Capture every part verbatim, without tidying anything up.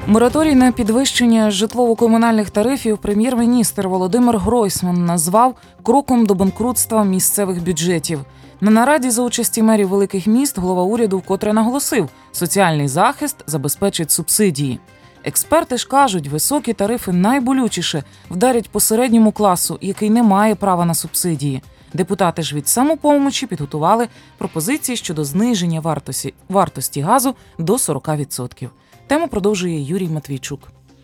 Мораторій на підвищення житлово-комунальних тарифів прем'єр-міністр Володимир Гройсман назвав кроком до банкрутства місцевих бюджетів. На нараді за участі мерів великих міст голова уряду вкотре наголосив – соціальний захист забезпечить субсидії. Експерти ж кажуть, високі тарифи найболючіше вдарять по середньому класу, який не має права на субсидії. Депутати ж від «Самопомочі» підготували пропозиції щодо зниження вартості, вартості газу до сорок відсотків. Тему продовжує Юрій Матвійчук.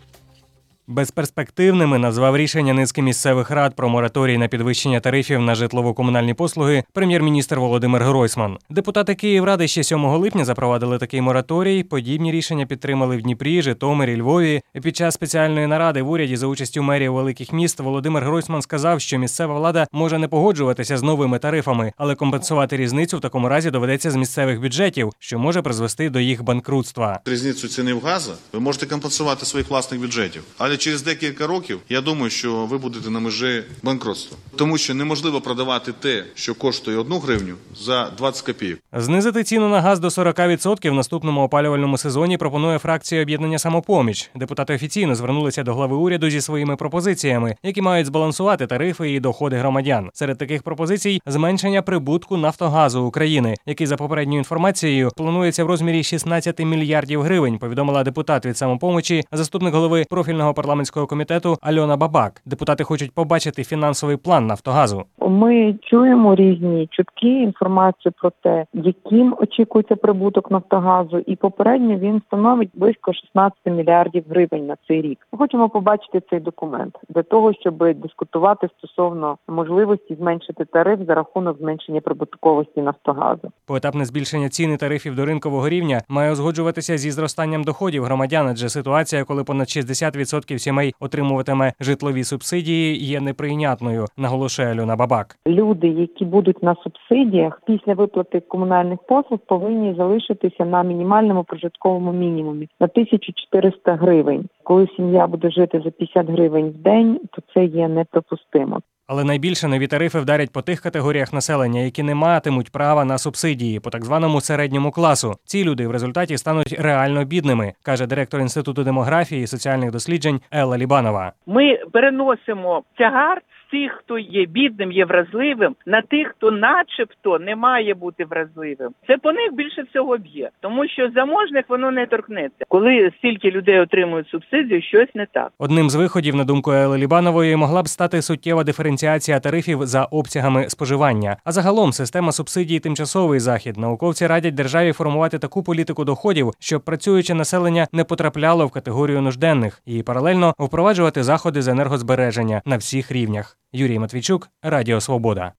Безперспективними назвав рішення низки місцевих рад про мораторій на підвищення тарифів на житлово-комунальні послуги прем'єр-міністр Володимир Гройсман. Депутати Київради ще сьомого липня запровадили такий мораторій. Подібні рішення підтримали в Дніпрі, Житомирі, Львові. Під час спеціальної наради в уряді за участю мерів великих міст Володимир Гройсман сказав, що місцева влада може не погоджуватися з новими тарифами, але компенсувати різницю в такому разі доведеться з місцевих бюджетів, що може призвести до їх банкрутства. Різницю ціни в газу ви можете компенсувати своїх власних бюджетів. Але через декілька років, я думаю, що ви будете на межі банкрутства. Тому що неможливо продавати те, що коштує одну гривню, за двадцять копійок. Знизити ціну на газ до сорок відсотків в наступному опалювальному сезоні пропонує фракція об'єднання «Самопоміч». Депутати офіційно звернулися до глави уряду зі своїми пропозиціями, які мають збалансувати тарифи і доходи громадян. Серед таких пропозицій – зменшення прибутку «Нафтогазу України», який, за попередньою інформацією, планується в розмірі шістнадцять мільярдів гривень, повідомила депутат від «Самопомочі», заступник голови профільного парламентського комітету Альона Бабак. Депутати хочуть побачити фінансовий план «Нафтогазу». Ми чуємо різні чутки, інформацію про те, яким очікується прибуток «Нафтогазу», і попередньо він становить близько шістнадцять мільярдів гривень на цей рік. Ми хочемо побачити цей документ для того, щоб дискутувати стосовно можливості зменшити тариф за рахунок зменшення прибутковості «Нафтогазу». Поетапне збільшення цін і тарифів до ринкового рівня має узгоджуватися зі зростанням доходів громадян, адже ситуація, коли понад шістдесят відсотків сімей отримуватиме житлові субсидії, є неприйнятною, наголошує Альона Бабак. Люди, які будуть на субсидіях, після виплати комунальних послуг повинні залишитися на мінімальному прожитковому мінімумі на тисячу чотириста гривень. Коли сім'я буде жити за п'ятдесят гривень в день, то це є неприпустимо. Але найбільше нові тарифи вдарять по тих категоріях населення, які не матимуть права на субсидії, по так званому середньому класу. Ці люди в результаті стануть реально бідними, каже директор Інституту демографії і соціальних досліджень Елла Лібанова. Ми переносимо тягар з тих, хто є бідним, є вразливим, на тих, хто начебто не має бути вразливим. Це по них більше всього б'є, тому що заможних воно не торкнеться. Коли стільки людей отримують субсидію, щось не так. Одним з виходів, на думку Елли Лібанової, могла б стати суттєва диференціація тарифів за обсягами споживання. А загалом система субсидій – тимчасовий захід. Науковці радять державі формувати таку політику доходів, щоб працююче населення не потрапляло в категорію нужденних, і паралельно впроваджувати заходи з енергозбереження на всіх рівнях. Юрій Матвійчук, Радіо Свобода.